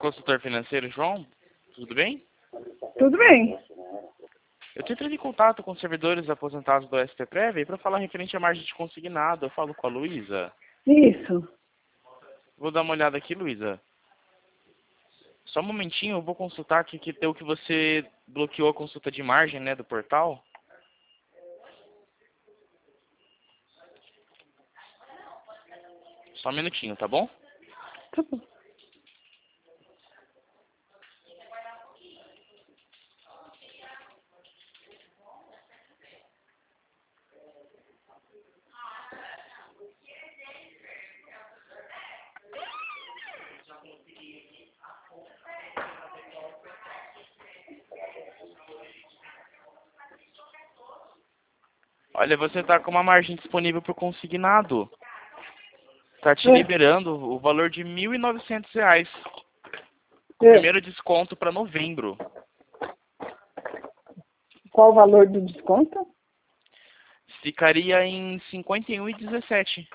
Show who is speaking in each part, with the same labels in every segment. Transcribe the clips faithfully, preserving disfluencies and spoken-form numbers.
Speaker 1: Consultor financeiro, João? Tudo bem?
Speaker 2: Tudo bem.
Speaker 1: Eu tô entrando em contato com os servidores aposentados do S P Prev para falar referente à margem de consignado. Eu falo com a Luísa.
Speaker 2: Isso.
Speaker 1: Vou dar uma olhada aqui, Luísa. Só um momentinho, eu vou consultar aqui que deu que você bloqueou a consulta de margem, né, do portal. Só um minutinho, tá bom?
Speaker 2: Tá bom.
Speaker 1: Olha, você tá com uma margem disponível para o consignado. Tá te
Speaker 2: É.
Speaker 1: liberando o valor de mil e novecentos reais.
Speaker 2: É.
Speaker 1: Primeiro desconto para novembro.
Speaker 2: Qual o valor do desconto?
Speaker 1: Ficaria em cinquenta e um reais e dezessete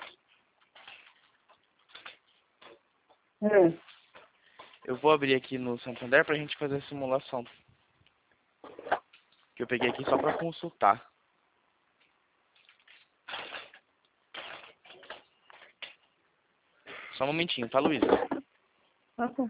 Speaker 1: centavos.
Speaker 2: É.
Speaker 1: Eu vou abrir aqui no Santander pra gente fazer a simulação. Que eu peguei aqui só pra consultar. Só um momentinho, tá, Luísa?
Speaker 2: Tá bom.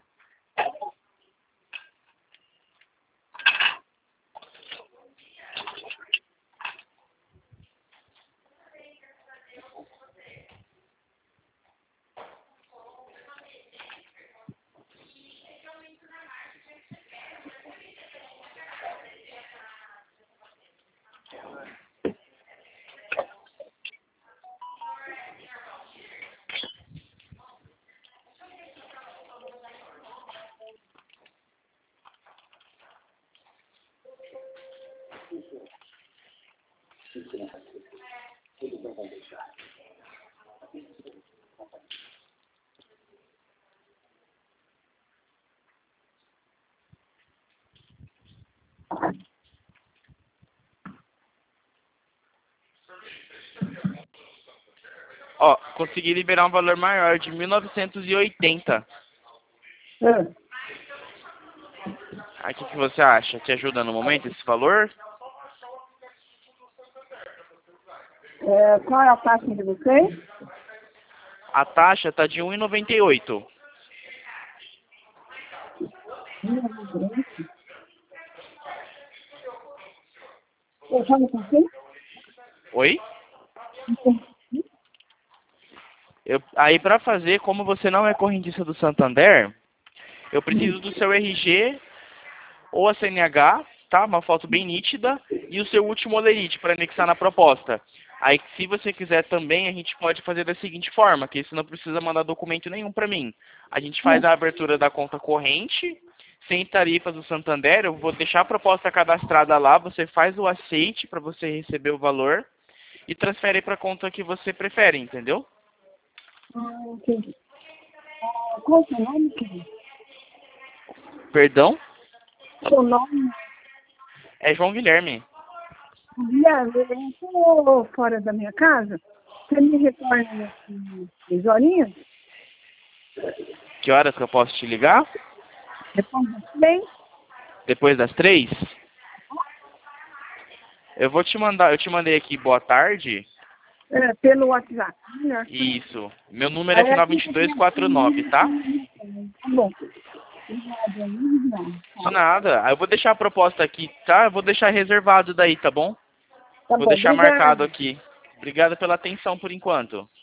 Speaker 1: Ó, consegui liberar um valor maior de mil novecentos e oitenta.
Speaker 2: É.
Speaker 1: Aí o que, que você acha? Te ajuda no momento esse valor?
Speaker 2: É, qual é a taxa de vocês?
Speaker 1: A taxa tá de um real e noventa e oito.
Speaker 2: Eu já me contei?
Speaker 1: Oi? Eu, aí pra fazer, como você não é correntista do Santander, eu preciso do seu R G ou a C N H, tá? Uma foto bem nítida e o seu último olerite para anexar na proposta. Aí, se você quiser também, a gente pode fazer da seguinte forma, que você não precisa mandar documento nenhum para mim. A gente faz a abertura da conta corrente, sem tarifas do Santander, eu vou deixar a proposta cadastrada lá, você faz o aceite para você receber o valor e transfere para a conta que você prefere, entendeu?
Speaker 2: Ah, entendi. Ah, qual é o seu nome, querido?
Speaker 1: Perdão?
Speaker 2: Seu nome?
Speaker 1: É João Guilherme.
Speaker 2: Guilherme, eu estou fora da minha casa. Você me retorna em três horinhas?
Speaker 1: Que horas que eu posso te ligar?
Speaker 2: Depois das três?
Speaker 1: Depois das três? Eu vou te mandar, eu te mandei aqui boa tarde.
Speaker 2: É, pelo WhatsApp. Né?
Speaker 1: Isso. Meu número é
Speaker 2: Aí
Speaker 1: final
Speaker 2: aqui
Speaker 1: vinte e dois
Speaker 2: você
Speaker 1: quarenta e nove, tá?
Speaker 2: Tá bom. Obrigada, Lívia.
Speaker 1: De nada. Aí eu vou deixar a proposta aqui, tá? Eu vou deixar reservado daí, tá bom?
Speaker 2: Tá
Speaker 1: Vou
Speaker 2: bom,
Speaker 1: deixar marcado
Speaker 2: obrigada.
Speaker 1: aqui. Obrigado pela atenção por enquanto.